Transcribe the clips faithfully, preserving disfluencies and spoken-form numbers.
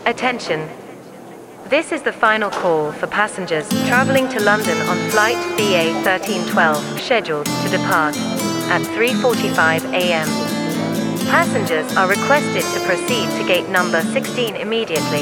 Attention. This is the final call for passengers traveling to London on flight B A thirteen twelve, scheduled to depart at three forty-five a m Passengers are requested to proceed to gate number sixteen immediately.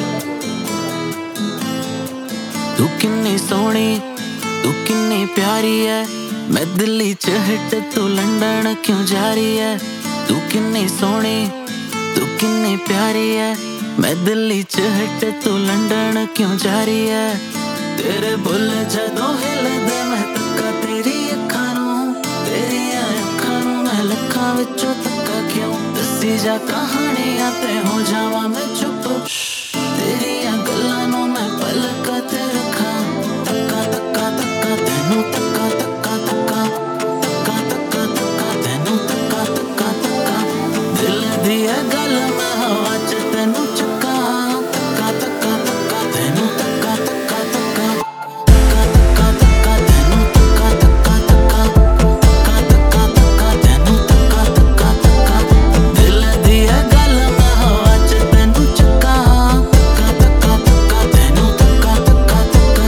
तू किन्नी सोहनी, तू किन्नी प्यारी है, मैं दिल्ली च hit तू London क्यों जा रही है। तू किन्नी सोहनी, तू किन्नी प्यारी है, मैं दिल्ली च हिट तू लंदन क्यों जा रही है। तेरे बुल जदों हिलदे मैं तक्का तेरी अखां नूं, तेरियां अखां नूं मैं लखां विचों तक्का क्यों। दस्सी जा कहानियां ते हो जावां मैं चुप, तेरियां गल्लां नूं मैं पलकां ते रखां। तक्का तक्का तक्का तैनूं तक्का तक्का तक्का तक्का तक्का तक्का तैनूं तक्का तक्का तक्का। दिल दी ऐ गल मैं हवा च तैनूं चुक्कां। तक्का तक्का तक्का तैनूं तक्का तक्का तक्का तक्का तक्का तक्का तैनूं तक्का तक्का तक्का तक्का तक्का तक्का तैनूं तक्का तक्का तक्का। दिल दी ऐ गल मैं हवा च तैनूं चुक्कां। तक्का तक्का तक्का तैनूं तक्का तक्का तक्का।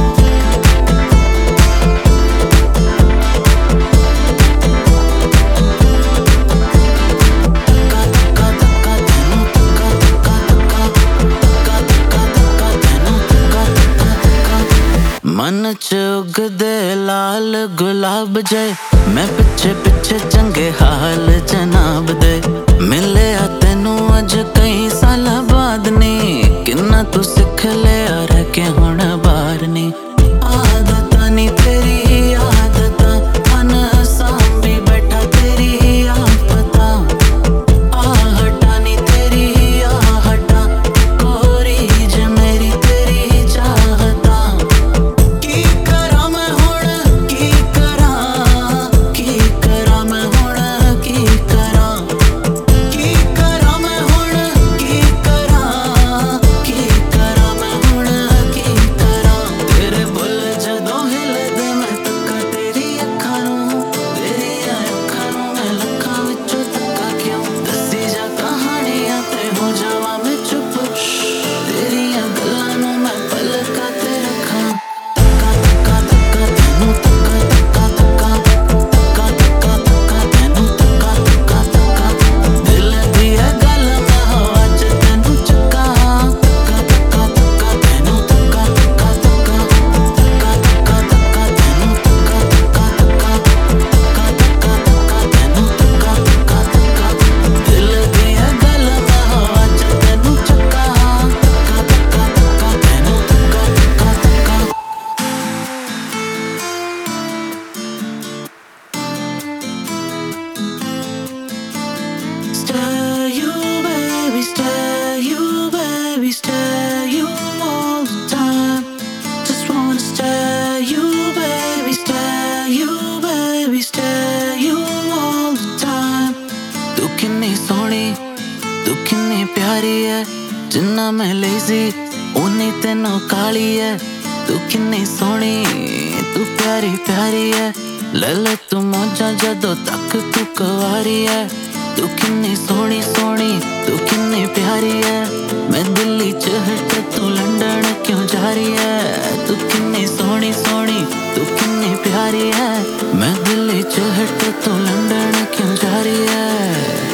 मन च उगदे लाल गुलाब जय, मैं पिछे पिछे चंगे हाल जनाब दे। मिले आ तेनू अज कई साल बाद नी, किन्ना तू सिख लिया रह के हुण बार नी। आदतां नी तेरी आदतां, मन सांभी बैठा तेरी आफतां। आहटां नी तेरी आहटां, कोरी ज मेरी तेरी चाहतां। की करा मैं हुण की करा, की करा मैं हुण की करा, की करा मैं हुण की करा, की करा मैं हुण की करा। तेरे बुल जदों हिलदे मैं तक्का तेरी अखां नूं, तेरियां अखां नूं मैं लखां विचों तक्का क्यों। दस्सी जा कहानियां ते हो जावां मैं चुप, तेरियां गल्लां नूं मैं पलकां ते रखां। तक्का तक्का तक्का तैनूं तक्का तक्का तक्का तक्का तक्का तक्का तैनूं तक्का तक्का तक्का। दिल दी ऐ गल मैं हवा च तैनूं चुक्कां। तक्का तक्का तक्का तैनूं तक्का तक्का तक्का तक्का तक्का तक्का तैनूं तक्का तक्का तक्का तक्का तक्का तक्का तैनूं तक्का तक्का तक्का। दिल दी ऐ गल मैं हवा च तैनूं चुक्कां। तक्का तक्का तक्का तैनूं तक्का तक्का तक्का। Stay you baby, stay you baby, stay you all the time. Just wanna stay you baby, stay you baby, stay you all the time. तू किन्नी सोहनी, तू किन्नी प्यारी है, जिन्ना मैं लेज़ी उन्नी तैनूं काली है। तू किन्नी सोहनी, तू प्यारी प्यारी है, ले ले तू मौजां जदों तक तू कुंवारी है। तू किन्नी सोहनी सोहनी, तू किन्नी प्यारी है, मैं दिल्ली च हिट तू लंदन क्यों जा रही है। तू किन्नी सोहनी सोहनी, तू किन्नी प्यारी है, मैं दिल्ली च हिट तू लंदन क्यों जा रही है।